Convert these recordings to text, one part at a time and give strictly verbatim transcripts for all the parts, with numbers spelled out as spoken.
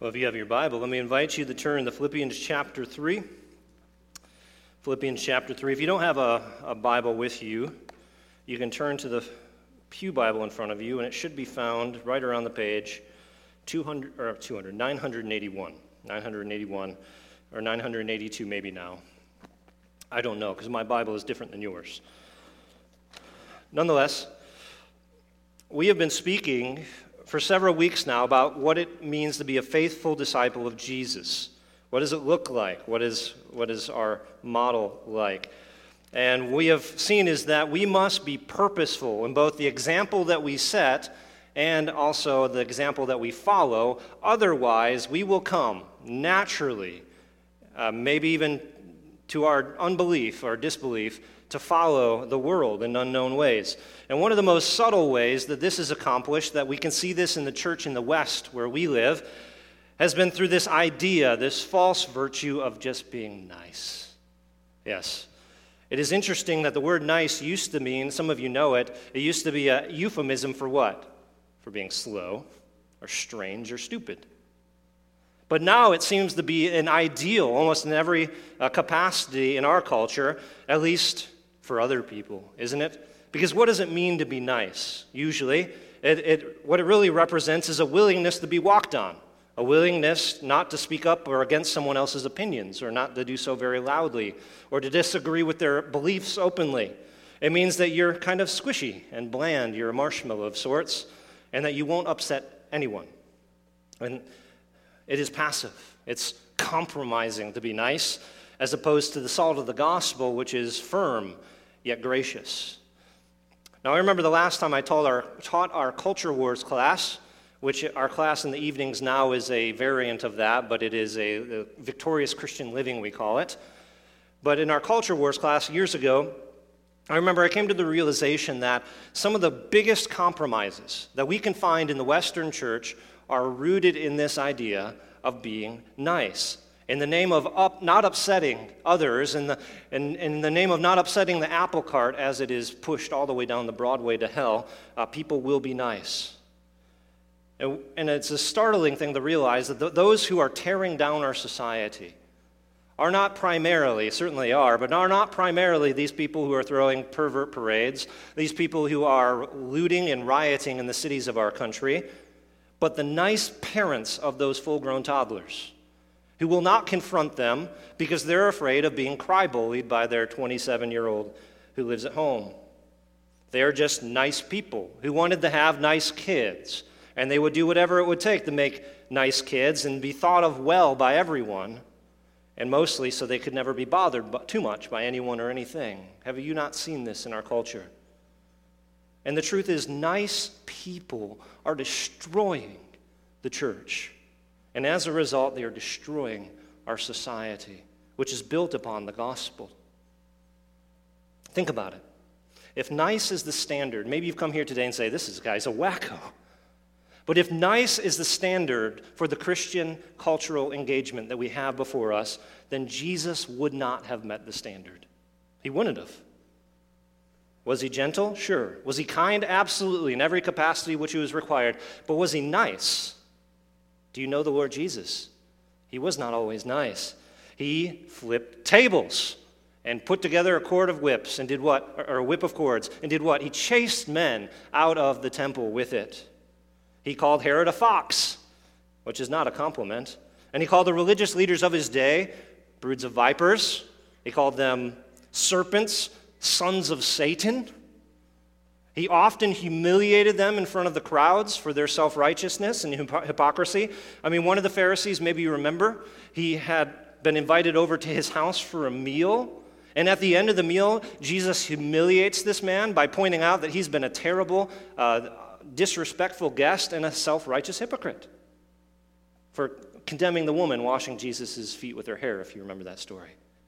Well, if you have your Bible, let me invite you to turn to Philippians chapter three. Philippians chapter three. If you don't have a, a Bible with you, you can turn to the Pew Bible in front of you, and it should be found right around the page two hundred, or two hundred, nine eighty-one. nine eighty-one, or nine eighty-two maybe now. I don't know, because my Bible is different than yours. Nonetheless, we have been speaking for several weeks now about what it means to be a faithful disciple of Jesus. What does it look like? What is, what is our model like? And we have seen is that we must be purposeful in both the example that we set and also the example that we follow. Otherwise, we will come naturally, uh, maybe even to our unbelief or disbelief, to follow the world in unknown ways. And one of the most subtle ways that this is accomplished, that we can see this in the church in the West where we live, has been through this idea, this false virtue of just being nice. Yes. It is interesting that the word nice used to mean, some of you know it, it used to be a euphemism for what? For being slow or strange or stupid. But now it seems to be an ideal almost in every uh, capacity in our culture, at least for other people, isn't it? Because what does it mean to be nice? Usually, it, it, what it really represents is a willingness to be walked on, a willingness not to speak up or against someone else's opinions, or not to do so very loudly, or to disagree with their beliefs openly. It means that you're kind of squishy and bland, you're a marshmallow of sorts, and that you won't upset anyone. And it is passive. It's compromising to be nice, as opposed to the salt of the gospel, which is firm yet gracious. Now, I remember the last time I taught our, taught our Culture Wars class, which our class in the evenings now is a variant of that, but it is a, a victorious Christian living, we call it. But in our Culture Wars class years ago, I remember I came to the realization that some of the biggest compromises that we can find in the Western church are rooted in this idea of being nice. In the name of up, not upsetting others, in the, in, in the name of not upsetting the apple cart as it is pushed all the way down the Broadway to hell, uh, people will be nice. And, and it's a startling thing to realize that th- those who are tearing down our society are not primarily, certainly are, but are not primarily these people who are throwing pervert parades, these people who are looting and rioting in the cities of our country, but the nice parents of those full-grown toddlers who will not confront them because they're afraid of being cry-bullied by their twenty-seven-year-old who lives at home. They are just nice people who wanted to have nice kids, and they would do whatever it would take to make nice kids and be thought of well by everyone, and mostly so they could never be bothered too much by anyone or anything. Have you not seen this in our culture? And the truth is, nice people are destroying the church. And as a result, they are destroying our society, which is built upon the gospel. Think about it. If nice is the standard, maybe you've come here today and say, this is, guy's a wacko. But if nice is the standard for the Christian cultural engagement that we have before us, then Jesus would not have met the standard. He wouldn't have. Was he gentle? Sure. Was he kind? Absolutely, in every capacity which he was required. But was he nice? Do you know the Lord Jesus? He was not always nice. He flipped tables and put together a cord of whips and did what? Or a whip of cords, and did what? He chased men out of the temple with it. He called Herod a fox, which is not a compliment. And he called the religious leaders of his day broods of vipers. He called them serpents, sons of Satan. He often humiliated them in front of the crowds for their self-righteousness and hypocrisy. I mean, one of the Pharisees, maybe you remember, he had been invited over to his house for a meal. And at the end of the meal, Jesus humiliates this man by pointing out that he's been a terrible, uh, disrespectful guest and a self-righteous hypocrite for condemning the woman washing Jesus' feet with her hair, if you remember that story.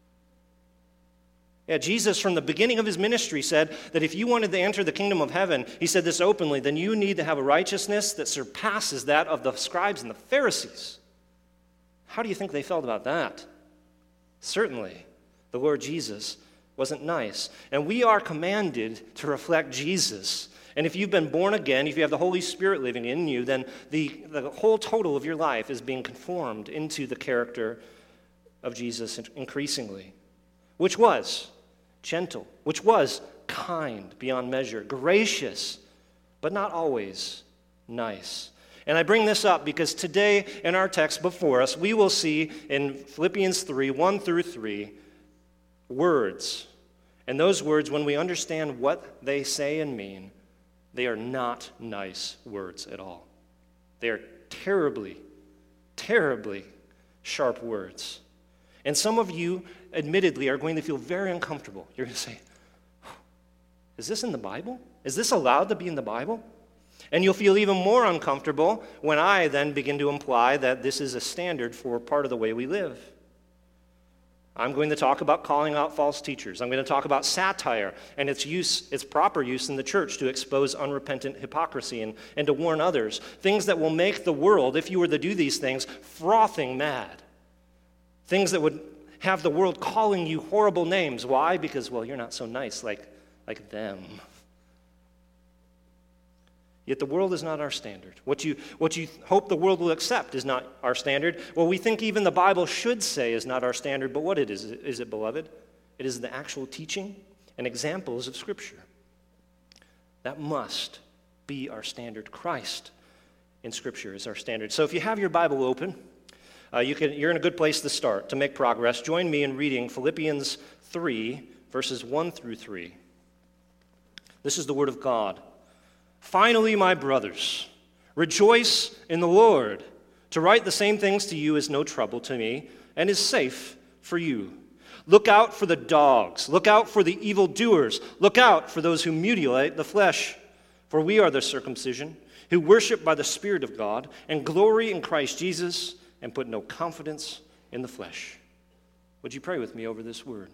Yeah, Jesus, from the beginning of his ministry, said that if you wanted to enter the kingdom of heaven, he said this openly, then you need to have a righteousness that surpasses that of the scribes and the Pharisees. How do you think they felt about that? Certainly, the Lord Jesus wasn't nice. And we are commanded to reflect Jesus And if you've been born again, if you have the Holy Spirit living in you, then the, the whole total of your life is being conformed into the character of Jesus increasingly, which was gentle, which was kind beyond measure, gracious, but not always nice. And I bring this up because today in our text before us, we will see in Philippians three, one through three, words. And those words, when we understand what they say and mean, they are not nice words at all. They are terribly, terribly sharp words. And some of you, admittedly, are going to feel very uncomfortable. You're going to say, is this in the Bible? Is this allowed to be in the Bible? And you'll feel even more uncomfortable when I then begin to imply that this is a standard for part of the way we live. I'm going to talk about calling out false teachers. I'm going to talk about satire and its use, its proper use in the church to expose unrepentant hypocrisy and, and to warn others. Things that will make the world, if you were to do these things, frothing mad. Things that would have the world calling you horrible names. Why? Because, well, you're not so nice like, like them. Yet the world is not our standard. What you, what you hope the world will accept is not our standard. What we think even the Bible should say is not our standard, but what it is, is it, beloved? It is the actual teaching and examples of Scripture. That must be our standard. Christ in Scripture is our standard. So if you have your Bible open, uh, you can, you're in a good place to start, to make progress. Join me in reading Philippians three, verses one through three. This is the Word of God. Finally, my brothers, rejoice in the Lord. To write the same things to you is no trouble to me and is safe for you. Look out for the dogs. Look out for the evildoers. Look out for those who mutilate the flesh. For we are the circumcision, who worship by the Spirit of God and glory in Christ Jesus and put no confidence in the flesh. Would you pray with me over this word?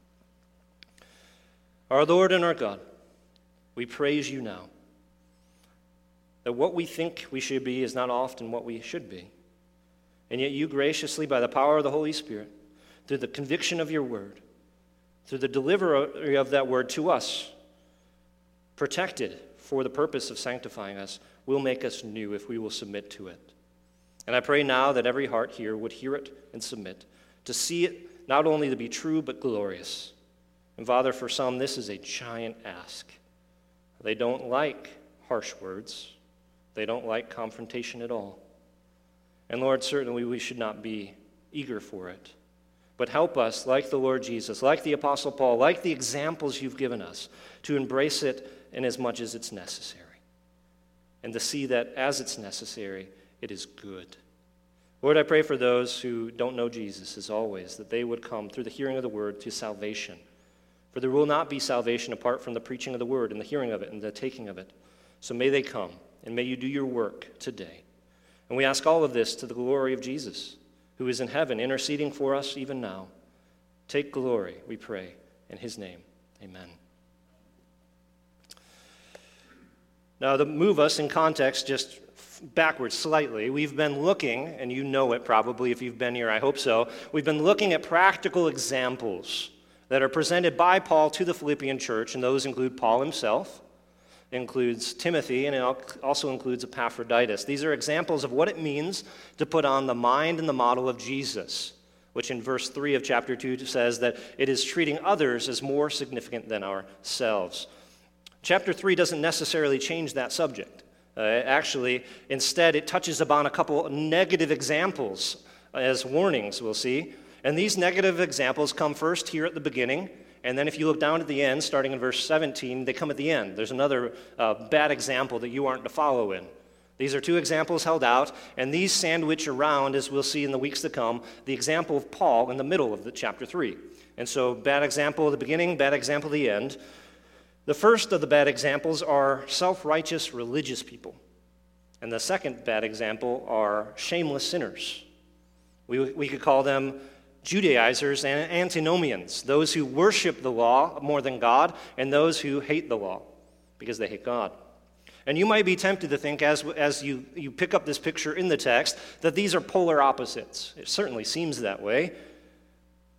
Our Lord and our God, we praise you now. That what we think we should be is not often what we should be. And yet you graciously, by the power of the Holy Spirit, through the conviction of your word, through the delivery of that word to us, protected for the purpose of sanctifying us, will make us new if we will submit to it. And I pray now that every heart here would hear it and submit, to see it not only to be true but glorious. And Father, for some, this is a giant ask. They don't like harsh words. They don't like confrontation at all. And Lord, certainly we should not be eager for it. But help us, like the Lord Jesus, like the Apostle Paul, like the examples you've given us, to embrace it in as much as it's necessary. And to see that as it's necessary, it is good. Lord, I pray for those who don't know Jesus, as always, that they would come through the hearing of the word to salvation. For there will not be salvation apart from the preaching of the word and the hearing of it and the taking of it. So may they come. And may you do your work today. And we ask all of this to the glory of Jesus, who is in heaven, interceding for us even now. Take glory, we pray, in his name. Amen. Now, to move us in context just backwards slightly, we've been looking, and you know it probably if you've been here, I hope so, we've been looking at practical examples that are presented by Paul to the Philippian church, and those include Paul himself, includes Timothy, and it also includes Epaphroditus. These are examples of what it means to put on the mind and the model of Jesus, which in verse three of chapter two says that it is treating others as more significant than ourselves. Chapter three doesn't necessarily change that subject. Uh, actually, instead, it touches upon a couple negative examples as warnings, we'll see. And these negative examples come first here at the beginning. And then if you look down at the end, starting in verse seventeen, they come at the end. There's another uh, bad example that you aren't to follow in. These are two examples held out, and these sandwich around, as we'll see in the weeks to come, the example of Paul in the middle of the chapter three. And so bad example at the beginning, bad example at the end. The first of the bad examples are self-righteous religious people. And the second bad example are shameless sinners. We, we could call them Judaizers and antinomians, those who worship the law more than God, and those who hate the law because they hate God. And you might be tempted to think, as, as you, you pick up this picture in the text, that these are polar opposites. It certainly seems that way.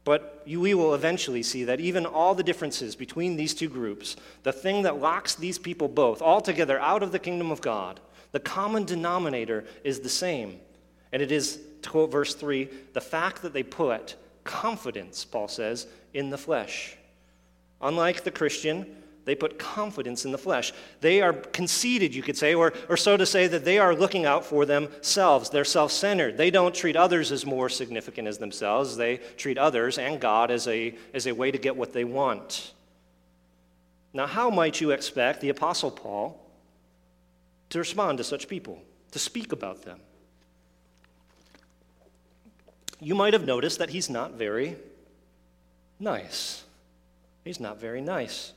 But you, we will eventually see that even all the differences between these two groups, the thing that locks these people both altogether out of the kingdom of God, the common denominator is the same. And it is, to quote verse three, the fact that they put confidence, Paul says, in the flesh. Unlike the Christian, they put confidence in the flesh. They are conceited, you could say, or, or so to say that they are looking out for themselves. They're self-centered. They don't treat others as more significant as themselves. They treat others and God as a, as a way to get what they want. Now, how might you expect the Apostle Paul to respond to such people, to speak about them? You might have noticed that he's not very nice. He's not very nice.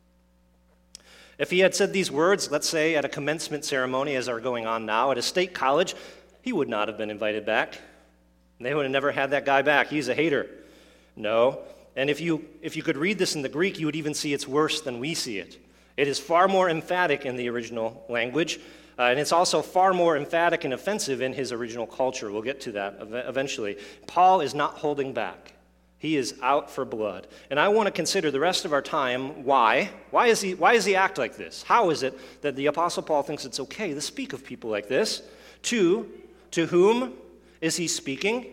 If he had said these words, let's say at a commencement ceremony as are going on now at a state college, he would not have been invited back. They would have never had that guy back. He's a hater. No. And if you if you could read this in the Greek, you would even see it's worse than we see it. It is far more emphatic in the original language, uh, and it's also far more emphatic and offensive in his original culture. We'll get to that eventually. Paul is not holding back. He is out for blood. And I want to consider the rest of our time why. Why is he, why does he act like this? How is it that the Apostle Paul thinks it's okay to speak of people like this? Two, to whom is he speaking?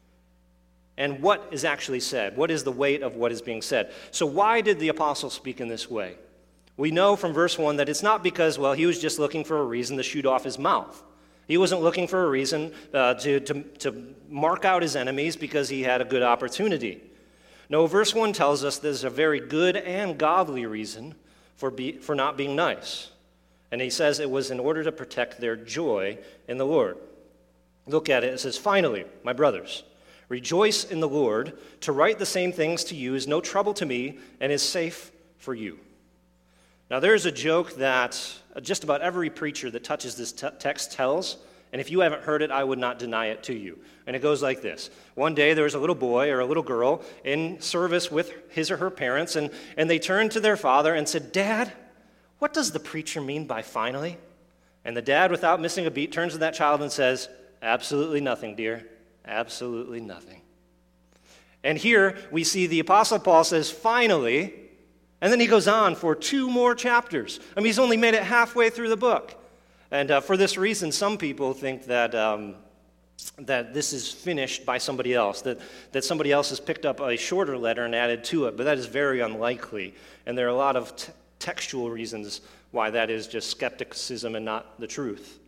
And what is actually said? What is the weight of what is being said? So why did the apostle speak in this way? We know from verse one that it's not because, well, he was just looking for a reason to shoot off his mouth. He wasn't looking for a reason uh, to, to, to mark out his enemies because he had a good opportunity. No, verse one tells us there's a very good and godly reason for, be, for not being nice. And he says it was in order to protect their joy in the Lord. Look at it. It says, finally, my brothers, rejoice in the Lord. To write the same things to you is no trouble to me and is safe for you. Now, there's a joke that just about every preacher that touches this te- text tells, and if you haven't heard it, I would not deny it to you. And it goes like this. One day, there was a little boy or a little girl in service with his or her parents, and, and they turned to their father and said, Dad, what does the preacher mean by finally? And the dad, without missing a beat, turns to that child and says, absolutely nothing, dear. Absolutely nothing. And here we see the Apostle Paul says, finally, and then he goes on for two more chapters. I mean, he's only made it halfway through the book. And uh, for this reason, some people think that um, that this is finished by somebody else, that, that somebody else has picked up a shorter letter and added to it, but that is very unlikely. And there are a lot of t- textual reasons why that is just skepticism and not the truth.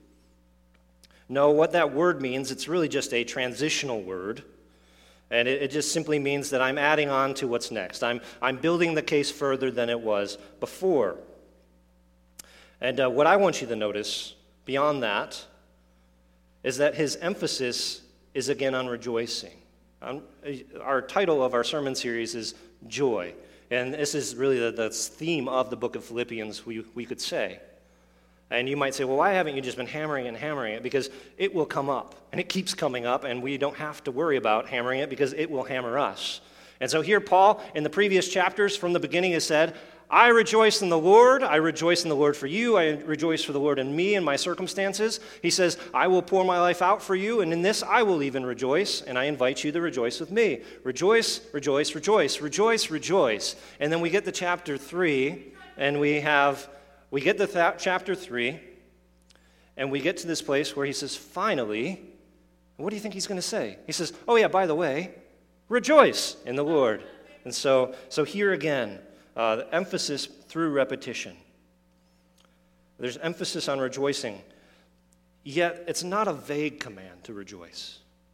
No, what that word means, it's really just a transitional word. And it, it just simply means that I'm adding on to what's next. I'm, I'm building the case further than it was before. And uh, what I want you to notice beyond that is that his emphasis is again on rejoicing. Um, our title of our sermon series is Joy. And this is really the, the theme of the book of Philippians, we, we could say. And you might say, well, why haven't you just been hammering and hammering it? Because it will come up, and it keeps coming up, and we don't have to worry about hammering it because it will hammer us. And so here Paul, in the previous chapters from the beginning, has said, I rejoice in the Lord. I rejoice in the Lord for you. I rejoice for the Lord in me and my circumstances. He says, I will pour my life out for you, and in this I will even rejoice, and I invite you to rejoice with me. Rejoice, rejoice, rejoice, rejoice, rejoice. And then we get to chapter three, and we have... We get to th- chapter three, and we get to this place where he says, finally, what do you think he's going to say? He says, oh yeah, by the way, rejoice in the Lord. And so, so here again, uh, the emphasis through repetition. There's emphasis on rejoicing, yet it's not a vague command to rejoice.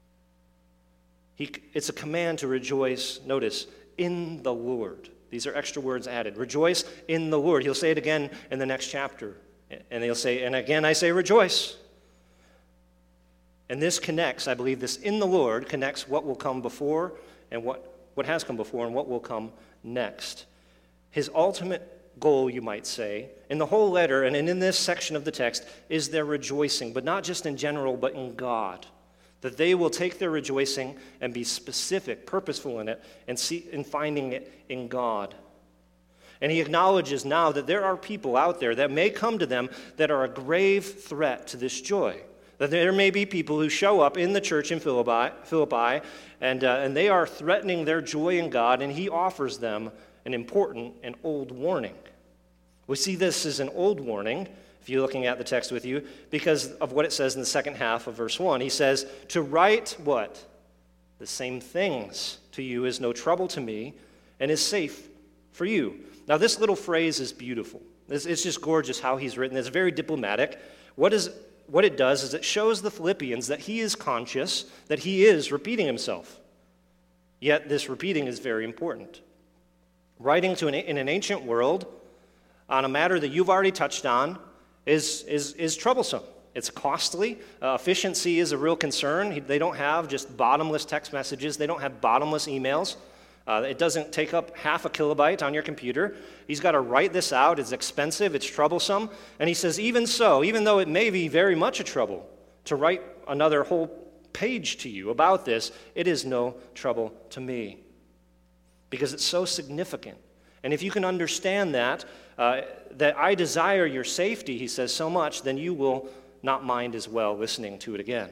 He, it's a command to rejoice, notice, in the Lord. These are extra words added. Rejoice in the Lord. He'll say it again in the next chapter. And he'll say, and again I say rejoice. And this connects, I believe, this in the Lord connects what will come before and what, what has come before and what will come next. His ultimate goal, you might say, in the whole letter and in this section of the text is their rejoicing, but not just in general, but in God. That they will take their rejoicing and be specific, purposeful in it, and see in finding it in God. And he acknowledges now that there are people out there that may come to them that are a grave threat to this joy. That there may be people who show up in the church in Philippi, Philippi and, uh, and they are threatening their joy in God, and he offers them an important and old warning. We see this as an old warning, if you're looking at the text with you, because of what it says in the second half of verse one. He says, to write what? The same things to you is no trouble to me and is safe for you. Now, this little phrase is beautiful. It's, it's just gorgeous how he's written. It's very diplomatic. What is What it does is it shows the Philippians that he is conscious, that he is repeating himself. Yet this repeating is very important. Writing to an, in an ancient world on a matter that you've already touched on is, is, is troublesome. It's costly. Uh, efficiency is a real concern. They don't have just bottomless text messages. They don't have bottomless emails. Uh, it doesn't take up half a kilobyte on your computer. He's got to write this out. It's expensive. It's troublesome. And he says, even so, even though it may be very much a trouble to write another whole page to you about this, it is no trouble to me because it's so significant. And if you can understand that, uh, that I desire your safety, he says, so much, then you will not mind as well listening to it again.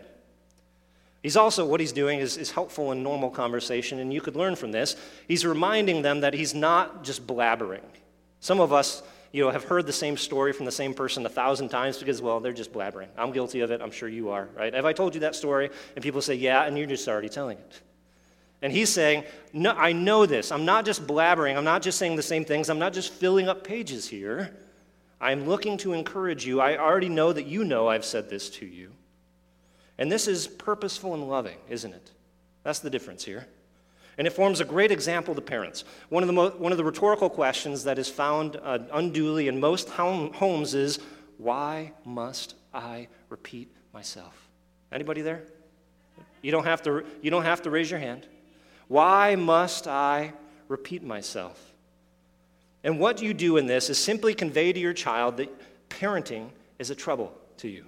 He's also, what he's doing is, is helpful in normal conversation, and you could learn from this. He's reminding them that he's not just blabbering. Some of us, you know, have heard the same story from the same person a thousand times because, well, they're just blabbering. I'm guilty of it. I'm sure you are, right? Have I told you that story? And people say, yeah, and you're just already telling it. And he's saying, no, I know this. I'm not just blabbering. I'm not just saying the same things. I'm not just filling up pages here. I'm looking to encourage you. I already know that you know I've said this to you. And this is purposeful and loving, isn't it? That's the difference here. And it forms a great example to parents. One of the, mo- one of the rhetorical questions that is found uh, unduly in most home- homes is, why must I repeat myself? Anybody there? You don't have to, you don't have to raise your hand. Why must I repeat myself? And what you do in this is simply convey to your child that parenting is a trouble to you.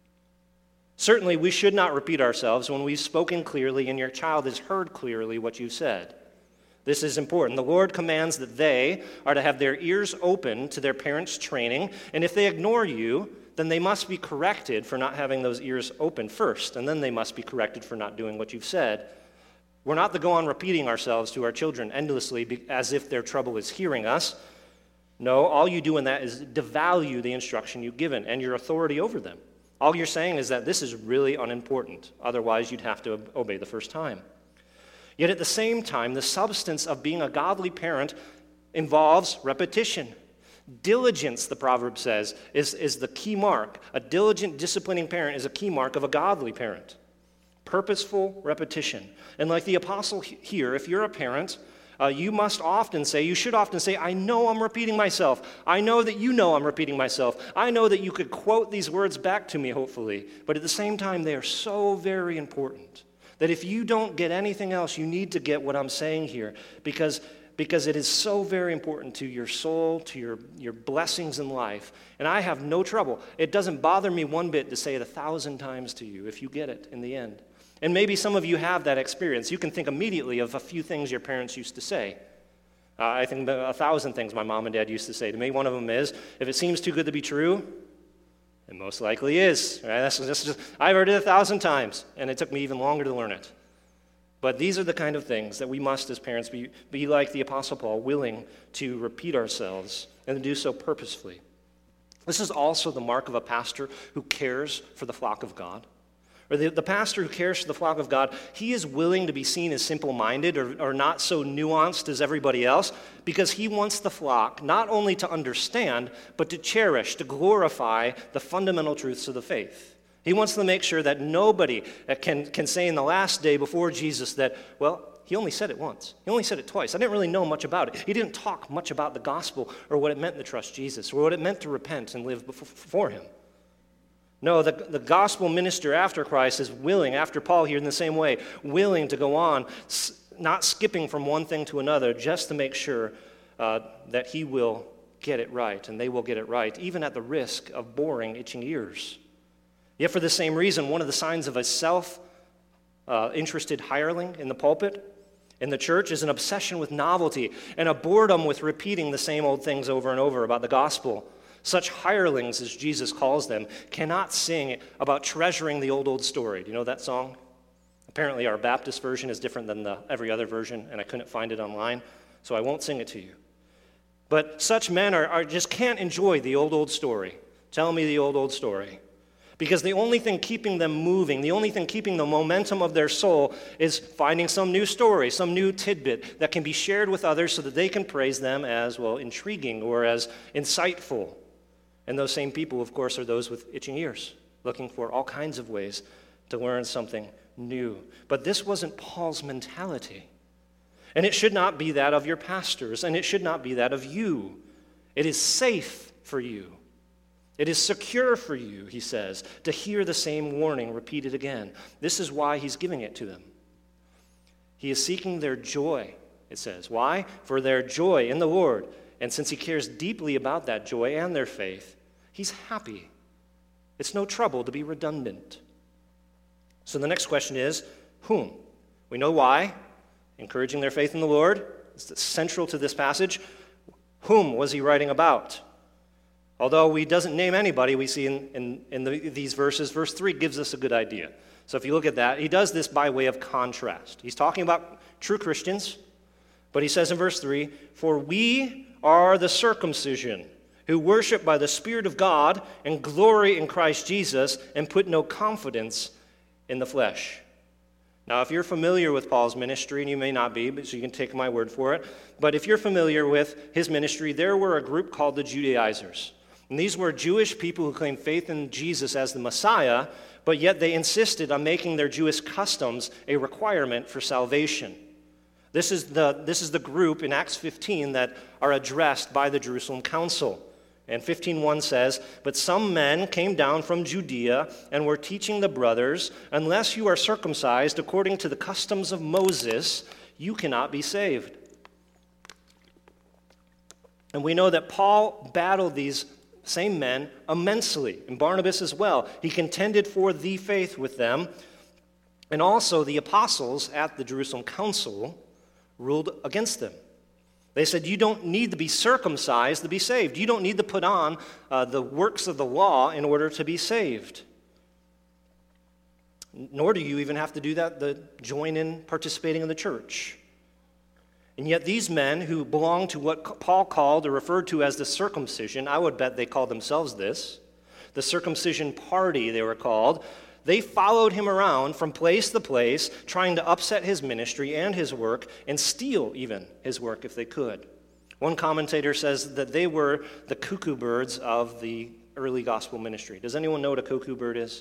Certainly, we should not repeat ourselves when we've spoken clearly and your child has heard clearly what you've said. This is important. The Lord commands that they are to have their ears open to their parents' training, and if they ignore you, then they must be corrected for not having those ears open first, and then they must be corrected for not doing what you've said. We're not to go on repeating ourselves to our children endlessly as if their trouble is hearing us. No, all you do in that is devalue the instruction you've given and your authority over them. All you're saying is that this is really unimportant. Otherwise, you'd have to obey the first time. Yet at the same time, the substance of being a godly parent involves repetition. Diligence, the proverb says, is, is the key mark. A diligent, disciplining parent is a key mark of a godly parent. Purposeful repetition. And like the apostle here, if you're a parent, Uh, you must often say, you should often say, I know I'm repeating myself. I know that you know I'm repeating myself. I know that you could quote these words back to me, hopefully. But at the same time, they are so very important that if you don't get anything else, you need to get what I'm saying here because, because it is so very important to your soul, to your, your blessings in life. And I have no trouble. It doesn't bother me one bit to say it a thousand times to you if you get it in the end. And maybe some of you have that experience. You can think immediately of a few things your parents used to say. Uh, I think a thousand things my mom and dad used to say to me. One of them is, if it seems too good to be true, it most likely is. Right? That's, that's just, I've heard it a thousand times, and it took me even longer to learn it. But these are the kind of things that we must, as parents, be, be like the Apostle Paul, willing to repeat ourselves and to do so purposefully. This is also the mark of a pastor who cares for the flock of God. Or the, the pastor who cares for the flock of God, he is willing to be seen as simple-minded or, or not so nuanced as everybody else because he wants the flock not only to understand, but to cherish, to glorify the fundamental truths of the faith. He wants to make sure that nobody can, can say in the last day before Jesus that, well, he only said it once. He only said it twice. I didn't really know much about it. He didn't talk much about the gospel or what it meant to trust Jesus or what it meant to repent and live before him. No, the, the gospel minister after Christ is willing, after Paul here in the same way, willing to go on, not skipping from one thing to another, just to make sure uh, that he will get it right, and they will get it right, even at the risk of boring, itching ears. Yet for the same reason, one of the signs of a self-interested uh, hireling in the pulpit, in the church, is an obsession with novelty and a boredom with repeating the same old things over and over about the gospel. Such hirelings, as Jesus calls them, cannot sing about treasuring the old, old story. Do you know that song? Apparently our Baptist version is different than the, every other version, and I couldn't find it online, so I won't sing it to you. But such men are, are just can't enjoy the old, old story. Tell me the old, old story. Because the only thing keeping them moving, the only thing keeping the momentum of their soul is finding some new story, some new tidbit that can be shared with others so that they can praise them as, well, intriguing or as insightful. And those same people, of course, are those with itching ears, looking for all kinds of ways to learn something new. But this wasn't Paul's mentality. And it should not be that of your pastors, and it should not be that of you. It is safe for you. It is secure for you, he says, to hear the same warning repeated again. This is why he's giving it to them. He is seeking their joy, it says. Why? For their joy in the Lord. And since he cares deeply about that joy and their faith, he's happy. It's no trouble to be redundant. So the next question is, whom? We know why. Encouraging their faith in the Lord. It's central to this passage. Whom was he writing about? Although he doesn't name anybody, we see in, in, in the, these verses, verse three gives us a good idea. So if you look at that, he does this by way of contrast. He's talking about true Christians, but he says in verse three, "For we are the circumcision, who worship by the Spirit of God and glory in Christ Jesus and put no confidence in the flesh." Now, if you're familiar with Paul's ministry, and you may not be, so you can take my word for it, but if you're familiar with his ministry, there were a group called the Judaizers. And these were Jewish people who claimed faith in Jesus as the Messiah, but yet they insisted on making their Jewish customs a requirement for salvation. This is the, this is the group in Acts fifteen that are addressed by the Jerusalem Council. And fifteen one says, "But some men came down from Judea and were teaching the brothers, unless you are circumcised according to the customs of Moses, you cannot be saved." And we know that Paul battled these same men immensely, and Barnabas as well. He contended for the faith with them, and also the apostles at the Jerusalem Council ruled against them. They said, you don't need to be circumcised to be saved. You don't need to put on uh, the works of the law in order to be saved. Nor do you even have to do that to join in participating in the church. And yet these men who belonged to what Paul called or referred to as the circumcision, I would bet they called themselves this, the circumcision party they were called, they followed him around from place to place, trying to upset his ministry and his work, and steal even his work if they could. One commentator says that they were the cuckoo birds of the early gospel ministry. Does anyone know what a cuckoo bird is?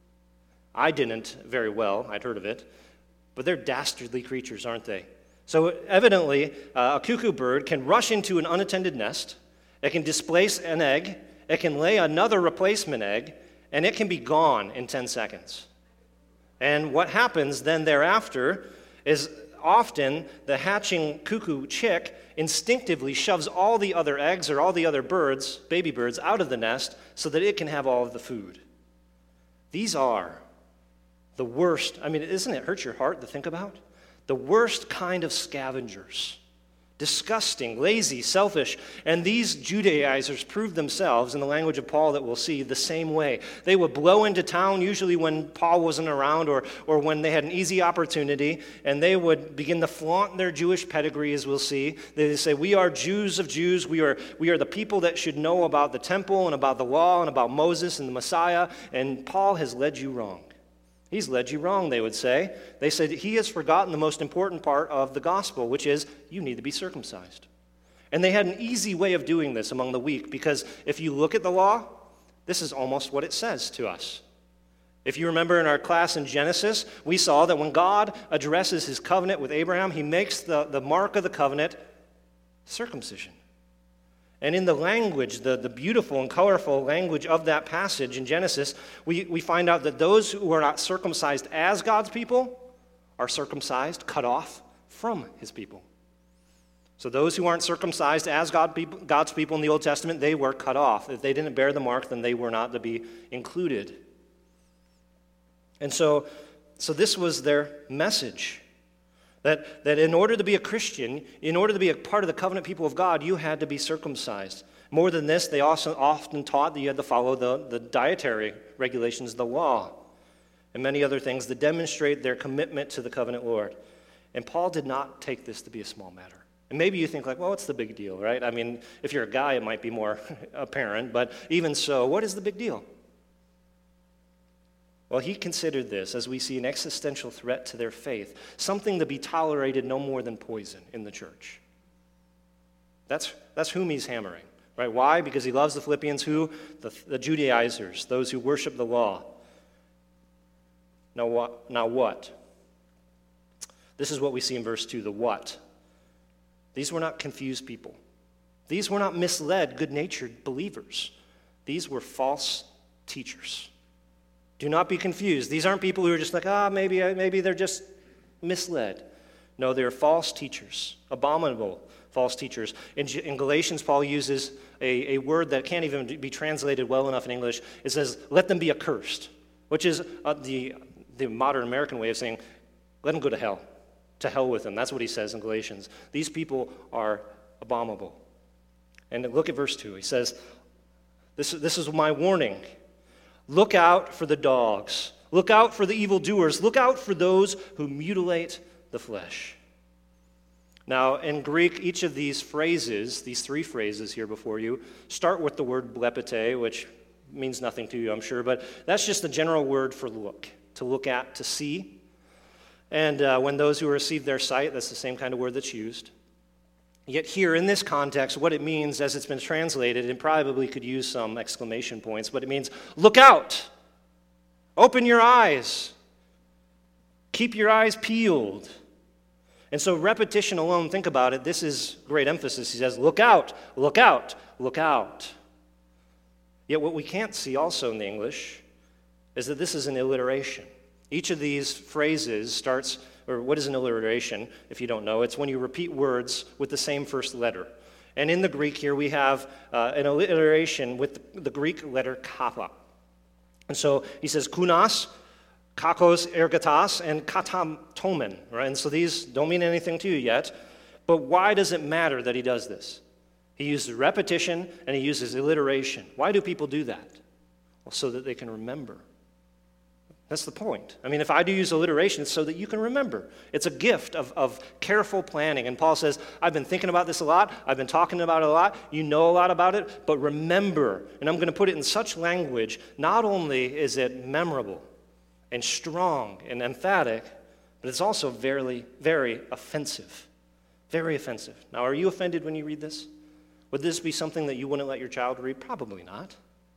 I didn't very well. I'd heard of it. But they're dastardly creatures, aren't they? So evidently, uh, a cuckoo bird can rush into an unattended nest, it can displace an egg, it can lay another replacement egg, and it can be gone in ten seconds. And what happens then thereafter is often the hatching cuckoo chick instinctively shoves all the other eggs or all the other birds, baby birds, out of the nest so that it can have all of the food. These are the worst. I mean, isn't it hurt your heart to think about? The worst kind of scavengers. Disgusting, lazy, selfish. And these Judaizers proved themselves, in the language of Paul that we'll see, the same way. They would blow into town, usually when Paul wasn't around or, or when they had an easy opportunity, and they would begin to flaunt their Jewish pedigree, as we'll see. They say, we are Jews of Jews. We are, we are the people that should know about the temple and about the law and about Moses and the Messiah, and Paul has led you wrong. He's led you wrong, they would say. They said he has forgotten the most important part of the gospel, which is you need to be circumcised. And they had an easy way of doing this among the weak, because if you look at the law, this is almost what it says to us. If you remember in our class in Genesis, we saw that when God addresses his covenant with Abraham, he makes the, the mark of the covenant circumcision. And in the language, the, the beautiful and colorful language of that passage in Genesis, we, we find out that those who are not circumcised as God's people are circumcised, cut off from his people. So those who aren't circumcised as God people, God's people in the Old Testament, they were cut off. If they didn't bear the mark, then they were not to be included. And so, so this was their message. That, that in order to be a Christian, in order to be a part of the covenant people of God, you had to be circumcised. More than this, they also often taught that you had to follow the, the dietary regulations of the law and many other things that demonstrate their commitment to the covenant Lord. And Paul did not take this to be a small matter. And maybe you think like, well, what's the big deal, right? I mean, if you're a guy, it might be more apparent, but even so, what is the big deal? Well, he considered this, as we see, an existential threat to their faith, something to be tolerated no more than poison in the church. That's, that's whom he's hammering, right? Why? Because he loves the Philippians, who? The, the Judaizers, those who worship the law. Now what? Now what? This is what we see in verse two, the what. These were not confused people. These were not misled, good-natured believers. These were false teachers. Do not be confused. These aren't people who are just like, ah, maybe, maybe they're just misled. No, they're false teachers, abominable false teachers. In, in Galatians, Paul uses a, a word that can't even be translated well enough in English. It says, let them be accursed, which is uh, the, the modern American way of saying, let them go to hell. To hell with them. That's what he says in Galatians. These people are abominable. And look at verse two. He says, this, this is my warning. Look out for the dogs. Look out for the evildoers. Look out for those who mutilate the flesh. Now, in Greek, each of these phrases, these three phrases here before you, start with the word blepete, which means nothing to you, I'm sure, but that's just the general word for look, to look at, to see. And uh, when those who receive their sight, that's the same kind of word that's used. Yet here, in this context, what it means, as it's been translated, it probably could use some exclamation points, but it means, look out! Open your eyes! Keep your eyes peeled. And so repetition alone, think about it, this is great emphasis. He says, look out, look out, look out. Yet what we can't see also in the English is that this is an alliteration. Each of these phrases starts, or what is an alliteration, if you don't know? It's when you repeat words with the same first letter. And in the Greek here, we have uh, an alliteration with the Greek letter kappa. And so he says kunas, kakos, ergatas, and katamtomen, right? And so these don't mean anything to you yet, but why does it matter that he does this? He uses repetition and he uses alliteration. Why do people do that? Well, so that they can remember. That's the point. I mean, if I do use alliteration, it's so that you can remember. It's a gift of, of careful planning. And Paul says, I've been thinking about this a lot. I've been talking about it a lot. You know a lot about it. But remember, and I'm going to put it in such language, not only is it memorable and strong and emphatic, but it's also very, very offensive. Very offensive. Now, are you offended when you read this? Would this be something that you wouldn't let your child read? Probably not.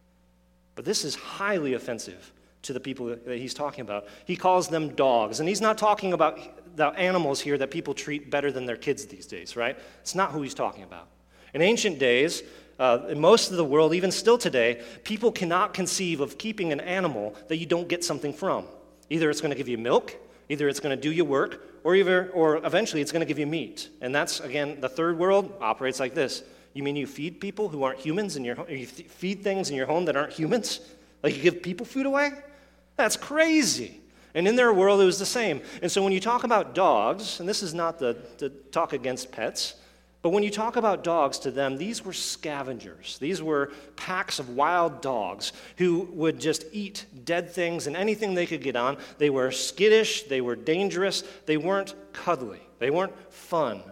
But this is highly offensive to the people that he's talking about. He calls them dogs. And he's not talking about the animals here that people treat better than their kids these days, right? It's not who he's talking about. In ancient days, uh, in most of the world, even still today, people cannot conceive of keeping an animal that you don't get something from. Either it's going to give you milk, either it's going to do your work, or, either, or eventually it's going to give you meat. And that's, again, the third world operates like this. You mean you feed people who aren't humans in your home? You feed things in your home that aren't humans? Like you give people food away? That's crazy. And in their world, it was the same. And so when you talk about dogs, and this is not the, the talk against pets, but when you talk about dogs to them, these were scavengers. These were packs of wild dogs who would just eat dead things and anything they could get on. They were skittish. They were dangerous. They weren't cuddly. They weren't fun.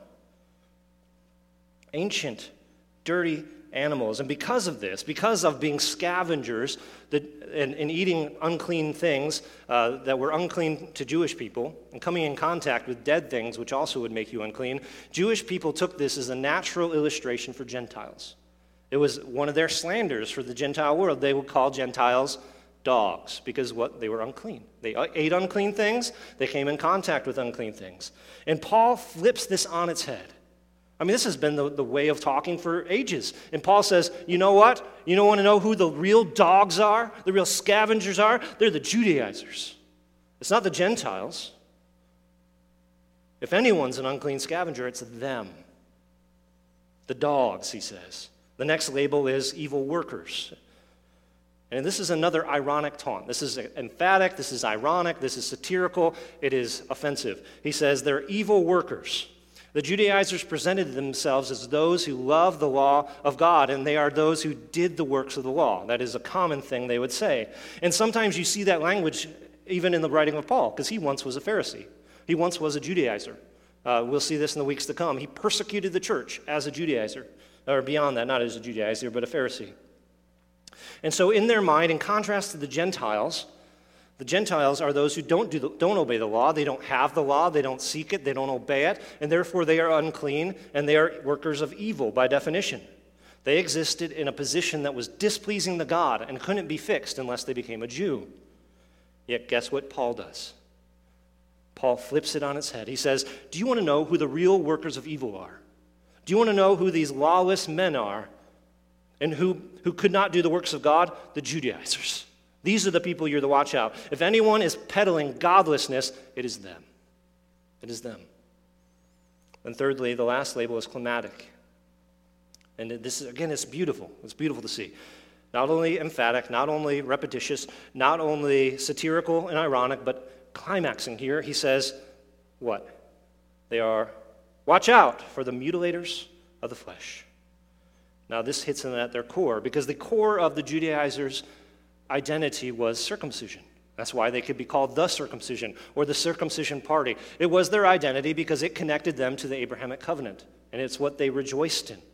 Ancient, dirty animals. And because of this, because of being scavengers that, and, and eating unclean things uh, that were unclean to Jewish people and coming in contact with dead things, which also would make you unclean, Jewish people took this as a natural illustration for Gentiles. It was one of their slanders for the Gentile world. They would call Gentiles dogs because what? They were unclean. They ate unclean things. They came in contact with unclean things. And Paul flips this on its head. I mean, this has been the, the way of talking for ages. And Paul says, you know what? You don't want to know who the real dogs are? The real scavengers are? They're the Judaizers. It's not the Gentiles. If anyone's an unclean scavenger, it's them. The dogs, he says. The next label is evil workers. And this is another ironic taunt. This is emphatic, this is ironic, this is satirical, it is offensive. He says they're evil workers. The Judaizers presented themselves as those who love the law of God, and they are those who did the works of the law. That is a common thing they would say. And sometimes you see that language even in the writing of Paul, because he once was a Pharisee. He once was a Judaizer. Uh, we'll see this in the weeks to come. He persecuted the church as a Judaizer, or beyond that, not as a Judaizer, but a Pharisee. And so in their mind, in contrast to the Gentiles, the Gentiles are those who don't do the, don't obey the law. They don't have the law. They don't seek it. They don't obey it. And therefore they are unclean, and they are workers of evil by definition. They existed in a position that was displeasing to God and couldn't be fixed unless they became a Jew. Yet guess what Paul does? Paul flips it on its head. He says, do you want to know who the real workers of evil are? Do you want to know who these lawless men are and who, who could not do the works of God? The Judaizers. These are the people you're to watch out. If anyone is peddling godlessness, it is them. It is them. And thirdly, the last label is climatic. And this is, again, it's beautiful. It's beautiful to see. Not only emphatic, not only repetitious, not only satirical and ironic, but climaxing here. He says, what? They are, watch out for the mutilators of the flesh. Now, this hits them at their core, because the core of the Judaizers' identity was circumcision. That's why they could be called the circumcision or the circumcision party. It was their identity because it connected them to the Abrahamic covenant, and it's what they rejoiced in.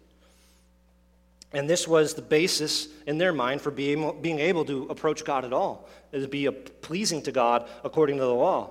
And this was the basis in their mind for being, being able to approach God at all, to be a, pleasing to God according to the law.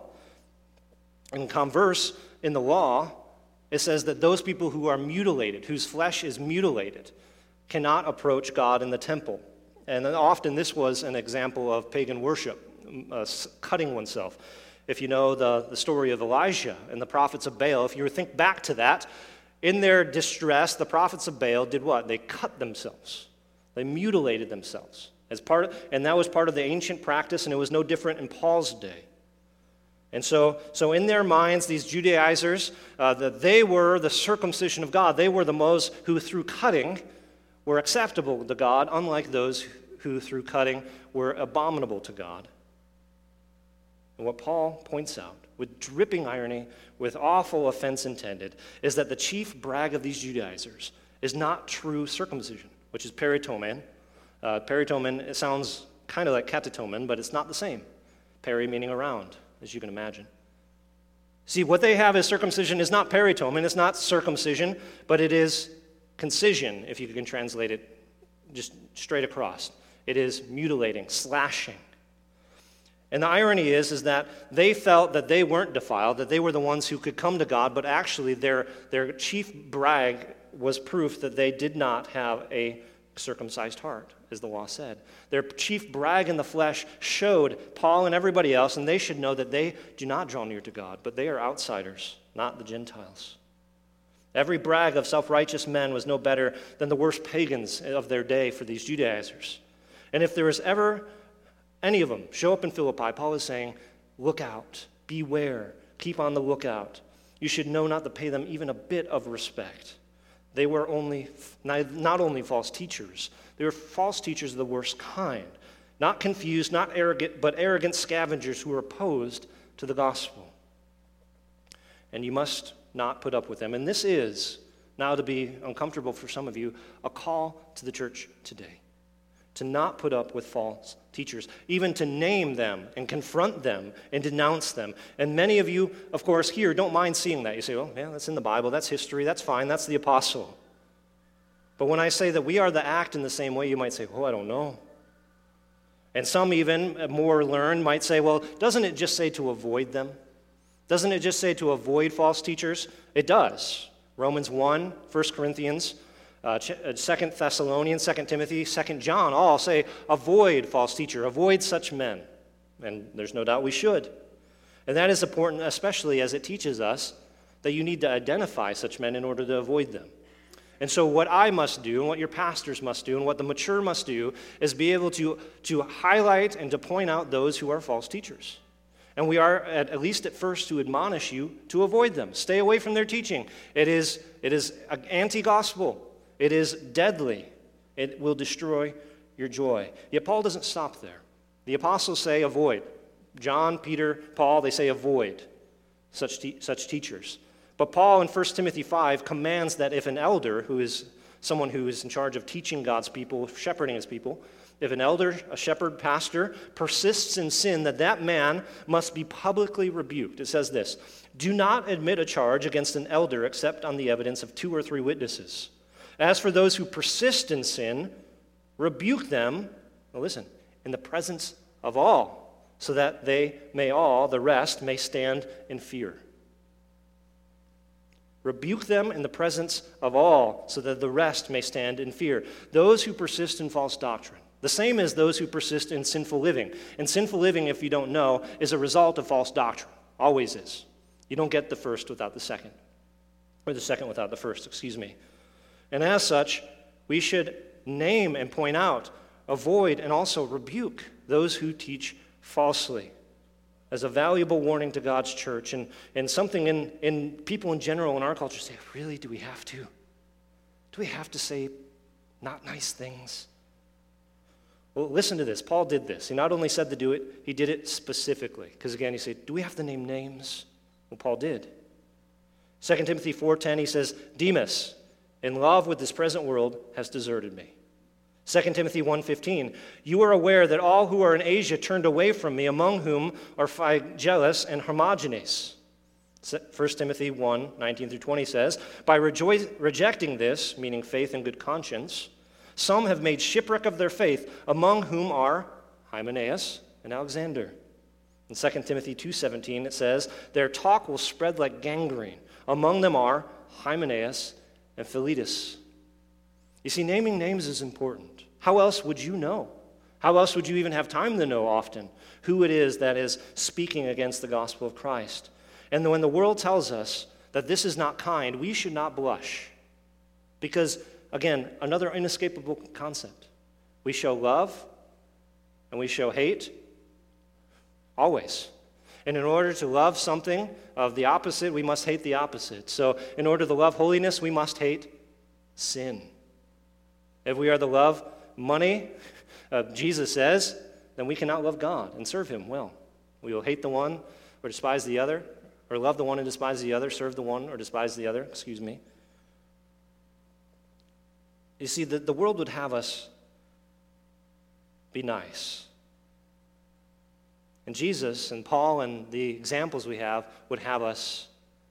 In converse, in the law, it says that those people who are mutilated, whose flesh is mutilated, cannot approach God in the temple. And often this was an example of pagan worship, uh, cutting oneself. If you know the, the story of Elijah and the prophets of Baal, if you think back to that, in their distress, the prophets of Baal did what? They cut themselves. They mutilated themselves. As part of, and that was part of the ancient practice, and it was no different in Paul's day. And so, so in their minds, these Judaizers, uh, that they were the circumcision of God. They were the most who, through cutting, were acceptable to God, unlike those who, through cutting, were abominable to God. And what Paul points out, with dripping irony, with awful offense intended, is that the chief brag of these Judaizers is not true circumcision, which is peritomen. Uh, peritomen, it sounds kind of like katatomen, but it's not the same. Peri meaning around, as you can imagine. See, what they have as circumcision is not peritomen, it's not circumcision, but it is concision, if you can translate it just straight across. It is mutilating, slashing. And the irony is, is that they felt that they weren't defiled, that they were the ones who could come to God, but actually their, their chief brag was proof that they did not have a circumcised heart, as the law said. Their chief brag in the flesh showed Paul and everybody else, and they should know that they do not draw near to God, but they are outsiders, not the Gentiles. Every brag of self-righteous men was no better than the worst pagans of their day for these Judaizers. And if there is ever any of them show up in Philippi, Paul is saying, look out, beware, keep on the lookout. You should know not to pay them even a bit of respect. They were only not only false teachers, they were false teachers of the worst kind. Not confused, not arrogant, but arrogant scavengers who were opposed to the gospel. And you must not put up with them. And this is, now to be uncomfortable for some of you, a call to the church today. To not put up with false teachers, even to name them and confront them and denounce them. And many of you, of course, here don't mind seeing that. You say, oh, yeah, that's in the Bible, that's history, that's fine, that's the apostle. But when I say that we are to act in the same way, you might say, oh, I don't know. And some even more learned might say, well, doesn't it just say to avoid them? Doesn't it just say to avoid false teachers? It does. Romans one, First Corinthians, uh, Second Thessalonians, Second Timothy, Second John, all say avoid false teacher, avoid such men. And there's no doubt we should. And that is important, especially as it teaches us that you need to identify such men in order to avoid them. And so what I must do, and what your pastors must do, and what the mature must do, is be able to, to highlight and to point out those who are false teachers. And we are, at, at least at first, to admonish you to avoid them. Stay away from their teaching. It is, it is anti-gospel. It is deadly. It will destroy your joy. Yet Paul doesn't stop there. The apostles say avoid. John, Peter, Paul, they say avoid such, te- such teachers. But Paul in First Timothy five commands that if an elder, who is someone who is in charge of teaching God's people, shepherding his people, if an elder, a shepherd, pastor, persists in sin, that that man must be publicly rebuked. It says this, do not admit a charge against an elder except on the evidence of two or three witnesses. As for those who persist in sin, rebuke them, well, listen, in the presence of all, so that they may all, the rest, may stand in fear. Rebuke them in the presence of all, so that the rest may stand in fear. Those who persist in false doctrine, the same as those who persist in sinful living. And sinful living, if you don't know, is a result of false doctrine. Always is. You don't get the first without the second. Or the second without the first, excuse me. And as such, we should name and point out, avoid, and also rebuke those who teach falsely as a valuable warning to God's church, and, and something in, in people in general in our culture say, really, do we have to? Do we have to say not nice things? Well, listen to this. Paul did this. He not only said to do it, he did it specifically. Because again, you say, do we have to name names? Well, Paul did. Second Timothy four ten, he says, Demas, in love with this present world, has deserted me. Second Timothy one fifteen, you are aware that all who are in Asia turned away from me, among whom are Phygellus and Hermogenes. First Timothy one nineteen through twenty says, by rejo- rejecting this, meaning faith and good conscience, some have made shipwreck of their faith, among whom are Hymenaeus and Alexander. In Second Timothy two seventeen, it says, their talk will spread like gangrene. Among them are Hymenaeus and Philetus. You see, naming names is important. How else would you know? How else would you even have time to know often who it is that is speaking against the gospel of Christ? And when the world tells us that this is not kind, we should not blush. Because, again, another inescapable concept. We show love and we show hate always. And in order to love something of the opposite, we must hate the opposite. So in order to love holiness, we must hate sin. If we are to love money, uh, Jesus says, then we cannot love God and serve him well. We will hate the one or despise the other, or love the one and despise the other, serve the one or despise the other, excuse me. You see, the, the world would have us be nice. And Jesus and Paul and the examples we have would have us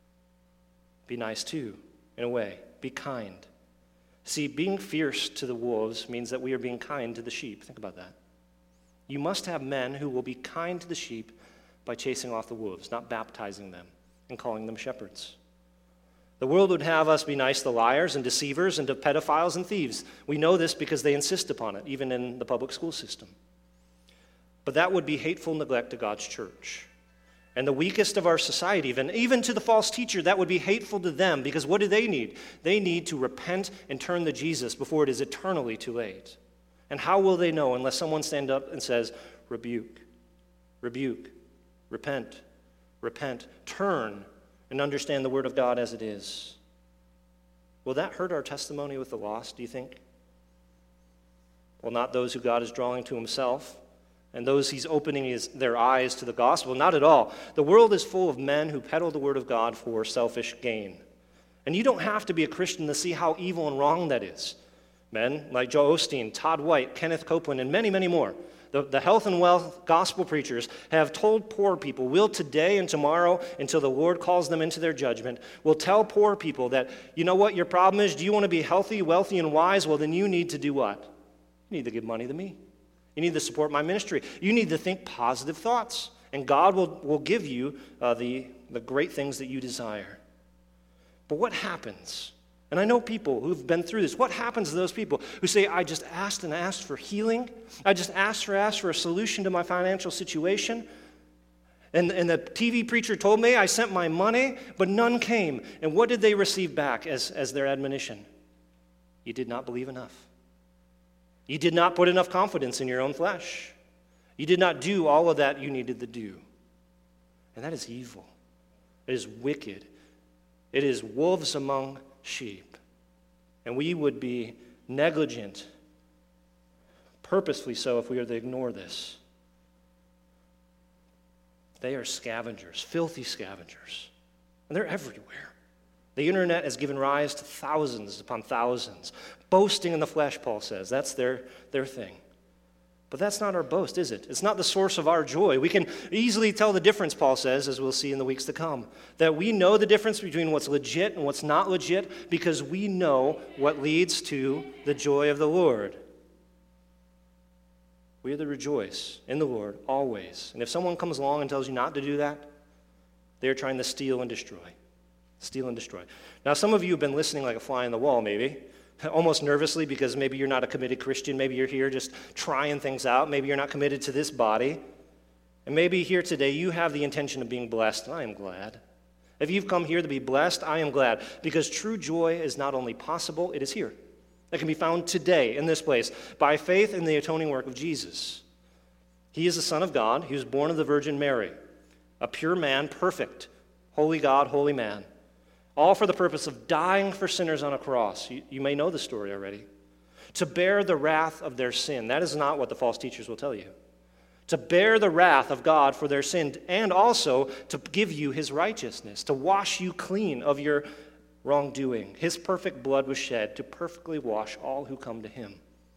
be nice too, in a way, be kind. See, being fierce to the wolves means that we are being kind to the sheep. Think about that. You must have men who will be kind to the sheep by chasing off the wolves, not baptizing them and calling them shepherds. The world would have us be nice to liars and deceivers and to pedophiles and thieves. We know this because they insist upon it, even in the public school system. But that would be hateful neglect to God's church. And the weakest of our society, even, even to the false teacher, that would be hateful to them, because what do they need? They need to repent and turn to Jesus before it is eternally too late. And how will they know unless someone stands up and says, rebuke, rebuke, repent, repent, turn, and understand the word of God as it is? Will that hurt our testimony with the lost, do you think? Well, not those who God is drawing to himself, and those he's opening his, their eyes to the gospel. Not at all. The world is full of men who peddle the word of God for selfish gain. And you don't have to be a Christian to see how evil and wrong that is. Men like Joel Osteen, Todd White, Kenneth Copeland, and many, many more. The, the health and wealth gospel preachers have told poor people, will today and tomorrow, until the Lord calls them into their judgment, will tell poor people that, you know what your problem is? Do you want to be healthy, wealthy, and wise? Well, then you need to do what? You need to give money to me. You need to support my ministry. You need to think positive thoughts. And God will, will give you uh, the, the great things that you desire. But what happens? And I know people who've been through this. What happens to those people who say, I just asked and asked for healing. I just asked for asked for a solution to my financial situation. And, and the T V preacher told me I sent my money, but none came. And what did they receive back as, as their admonition? You did not believe enough. You did not put enough confidence in your own flesh. You did not do all of that you needed to do. And that is evil. It is wicked. It is wolves among sheep. And we would be negligent, purposefully so, if we were to ignore this. They are scavengers, filthy scavengers. And they're everywhere. The internet has given rise to thousands upon thousands. Boasting in the flesh, Paul says. That's their, their thing. But that's not our boast, is it? It's not the source of our joy. We can easily tell the difference, Paul says, as we'll see in the weeks to come. That we know the difference between what's legit and what's not legit because we know what leads to the joy of the Lord. We are to rejoice in the Lord always. And if someone comes along and tells you not to do that, they're trying to steal and destroy. Steal and destroy. Now, some of you have been listening like a fly on the wall, maybe, almost nervously because maybe you're not a committed Christian. Maybe you're here just trying things out. Maybe you're not committed to this body. And maybe here today you have the intention of being blessed, and I am glad. If you've come here to be blessed, I am glad, because true joy is not only possible, it is here. It can be found today in this place by faith in the atoning work of Jesus. He is the Son of God. He was born of the Virgin Mary, a pure man, perfect, holy God, holy man. All for the purpose of dying for sinners on a cross. You, you may know the story already. To bear the wrath of their sin. That is not what the false teachers will tell you. To bear the wrath of God for their sin, and also to give you his righteousness, to wash you clean of your wrongdoing. His perfect blood was shed to perfectly wash all who come to him.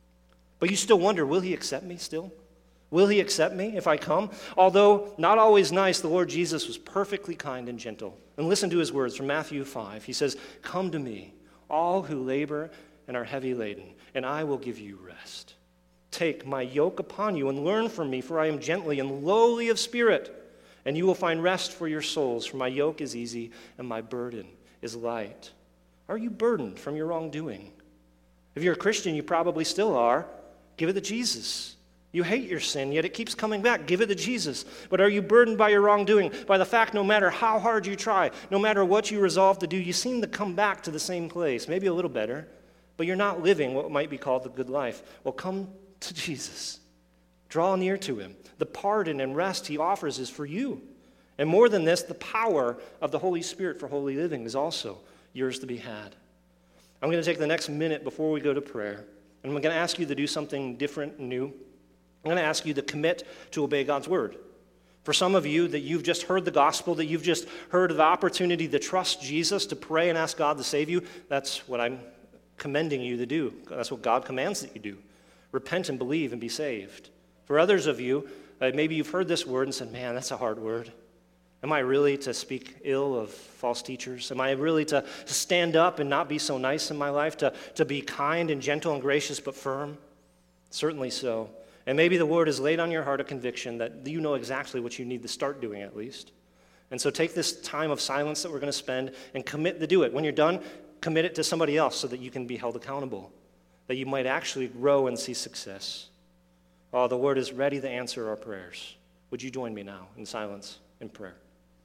But you still wonder, will he accept me still? Will he accept me if I come? Although not always nice, the Lord Jesus was perfectly kind and gentle. And listen to his words from Matthew five. He says, "Come to me, all who labor and are heavy laden, and I will give you rest. Take my yoke upon you and learn from me, for I am gently and lowly of spirit, and you will find rest for your souls, for my yoke is easy and my burden is light." Are you burdened from your wrongdoing? If you're a Christian, you probably still are. Give it to Jesus. You hate your sin, yet it keeps coming back. Give it to Jesus. But are you burdened by your wrongdoing, by the fact no matter how hard you try, no matter what you resolve to do, you seem to come back to the same place, maybe a little better, but you're not living what might be called the good life? Well, come to Jesus. Draw near to him. The pardon and rest he offers is for you. And more than this, the power of the Holy Spirit for holy living is also yours to be had. I'm going to take the next minute before we go to prayer, and I'm going to ask you to do something different and new. I'm going to ask you to commit to obey God's word. For some of you that you've just heard the gospel, that you've just heard of the opportunity to trust Jesus, to pray and ask God to save you, that's what I'm commending you to do. That's what God commands that you do. Repent and believe and be saved. For others of you, uh, maybe you've heard this word and said, man, that's a hard word. Am I really to speak ill of false teachers? Am I really to stand up and not be so nice in my life, to, to be kind and gentle and gracious but firm? Certainly so. And maybe the Lord has laid on your heart a conviction that you know exactly what you need to start doing at least. And so take this time of silence that we're going to spend and commit to do it. When you're done, commit it to somebody else so that you can be held accountable, that you might actually grow and see success. Oh, the Lord is ready to answer our prayers. Would you join me now in silence in prayer?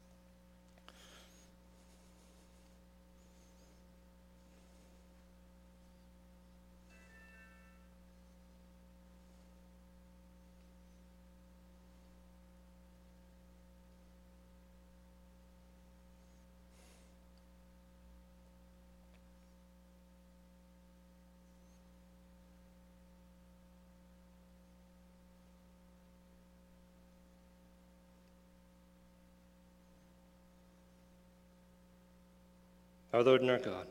Our Lord and our God,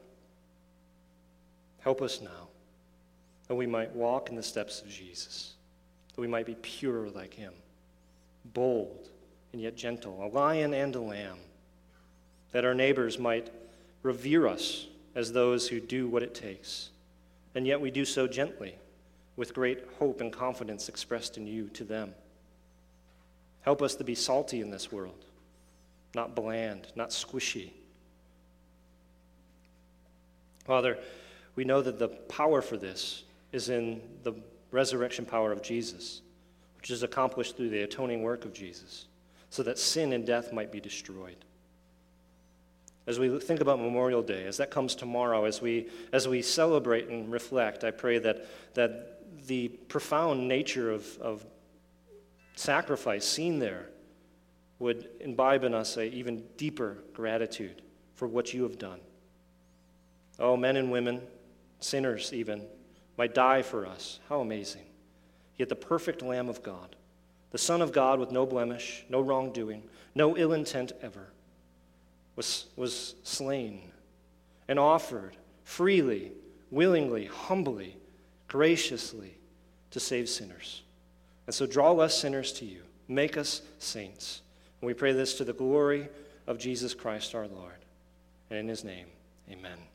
help us now that we might walk in the steps of Jesus, that we might be pure like him, bold and yet gentle, a lion and a lamb, that our neighbors might revere us as those who do what it takes, and yet we do so gently, with great hope and confidence expressed in you to them. Help us to be salty in this world, not bland, not squishy. Father, we know that the power for this is in the resurrection power of Jesus, which is accomplished through the atoning work of Jesus, so that sin and death might be destroyed. As we think about Memorial Day, as that comes tomorrow, as we as we celebrate and reflect, I pray that that the profound nature of, of sacrifice seen there would imbibe in us an even deeper gratitude for what you have done. Oh, men and women, sinners even, might die for us. How amazing. Yet the perfect Lamb of God, the Son of God with no blemish, no wrongdoing, no ill intent ever, was, was slain and offered freely, willingly, humbly, graciously to save sinners. And so draw us sinners to you. Make us saints. And we pray this to the glory of Jesus Christ our Lord. And in his name, amen.